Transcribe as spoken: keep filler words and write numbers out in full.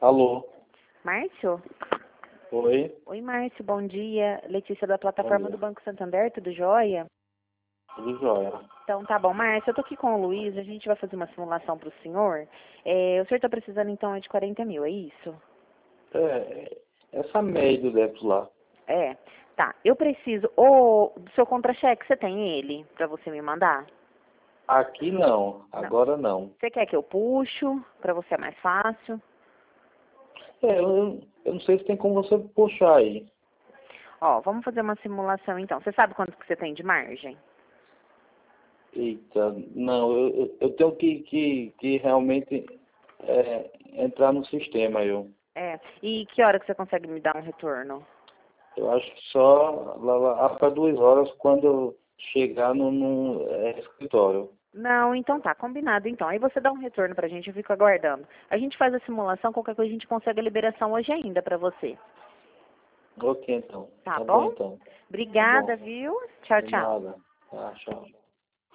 Alô? Márcio? Oi? Oi, Márcio, bom dia. Letícia da Bom plataforma dia. do Banco Santander, tudo jóia? Tudo jóia. Então tá bom, Márcio, eu tô aqui com o Luiz, a gente vai fazer uma simulação pro senhor. É, o senhor tá precisando então é de quarenta mil, é isso? É, essa média do débito lá. É, tá. Eu preciso, o do seu contra-cheque, você tem ele pra você me mandar? Aqui não, Não. agora não. Você quer que eu puxo? Pra você é mais fácil? É, eu, eu não sei se tem como você puxar aí. Ó, vamos fazer uma simulação então. Você sabe quanto que você tem de margem? Eita, não, eu, eu- eu tenho que, que, que realmente é, entrar no sistema, eu. É. E que hora que você consegue me dar um retorno? Eu acho que só lá, lá para duas horas quando eu chegar no, no é, escritório. Não, então tá, combinado então. Aí você dá um retorno pra gente, eu fico aguardando. A gente faz a simulação, qualquer coisa a gente consegue a liberação hoje ainda pra você. Ok, então. Tá Tá bom, bom? então. Tá Obrigada, bom. viu? Tchau, De tchau. nada. Tá, tchau.